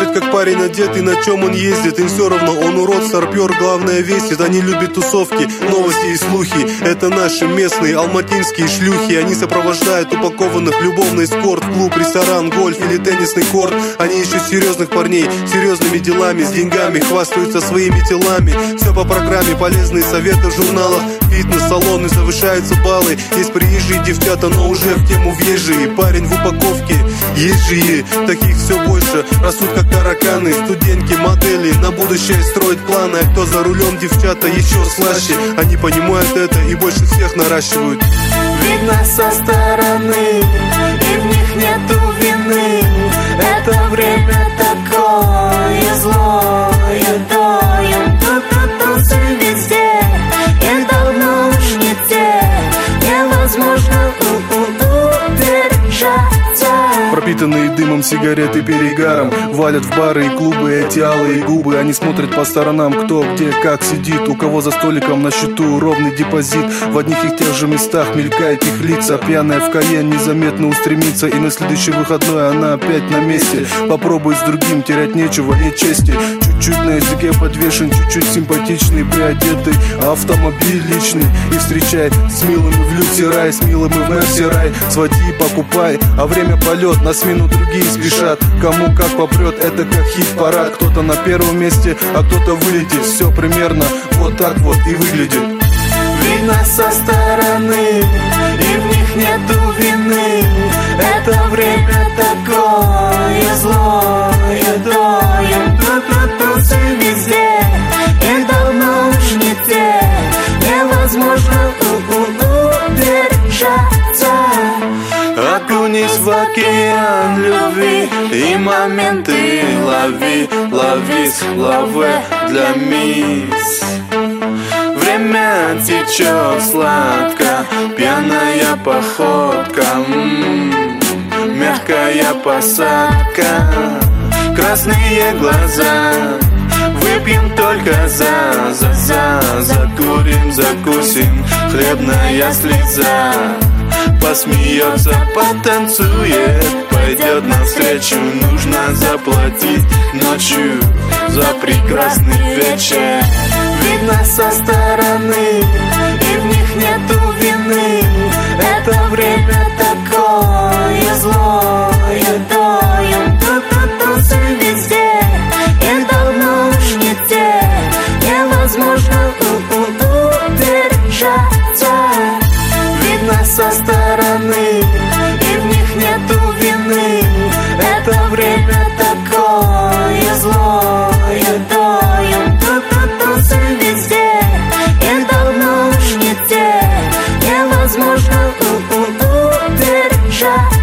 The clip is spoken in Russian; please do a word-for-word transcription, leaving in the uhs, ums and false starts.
знают, как парень одет и на чем он ездит. Им все равно, он урод, старпер, главное весит. Они любят тусовки, новости и слухи. Это наши местные алматинские шлюхи. Они сопровождают упакованных в любовный эскорт, клуб, ресторан, гольф или теннисный корт. Они ищут серьезных парней, серьезными делами, с деньгами, хвастаются своими телами. Все по программе, полезные советы в журналах. Фитнес-салоны, завышаются баллы. Есть приезжие девчата, но уже в тему въезжие. Парень в упаковке, есть же и таких все больше. Растут как тараканы, студентки, модели. На будущее строят планы, а кто за рулем, девчата еще слаще. Они понимают это и больше всех наращивают. Видно со стороны, и в них нету вины. Это время такое злое, даем ту-ту-тусы везде. И давно уж не те, невозможно удержаться. Пропитанные дымом сигареты перегаром валят в бары и клубы эти алые губы. Они смотрят по сторонам, кто где как сидит. У кого за столиком на счету ровный депозит. В одних и тех же местах мелькают их лица. Пьяная в Кайен незаметно устремится. И на следующий выходной она опять на месте. Попробуй с другим, терять нечего, нет чести. Чуть-чуть на языке подвешен, чуть-чуть симпатичный, приодетый автомобиль личный. И встречай с милым в люксе рай, с милым в мерсе рай. Своди и покупай, а время полет. На смену другие спешат, кому как попрет. Это как хит-парад, кто-то на первом месте, а кто-то вылетит. Все примерно вот так вот и выглядит. Видно со стороны, и в них нету вины. Это время такое злое, даем ту-ту-тусы везде. И давно уж не те, невозможно удержаться. Окунись в океан любви и моменты лови, лови с лаве для мисс. Время течет сладко, пьяная походка, м-м, мягкая посадка, красные глаза. Выпьем только за, за, за, закурим, закусим, хлебная слеза. Посмеется, потанцует, пойдет навстречу. Нужно заплатить ночью за прекрасный вечер. Видно со стороны, и в них нету вины. Это время такое злое, даем ту-ту-тусы везде. И давно уж не те, невозможно удержаться. Видно со стороны, и в них нету вины. Это время такое злое, даем ту-ту-тусы везде. И давно уж не те, невозможно удержаться.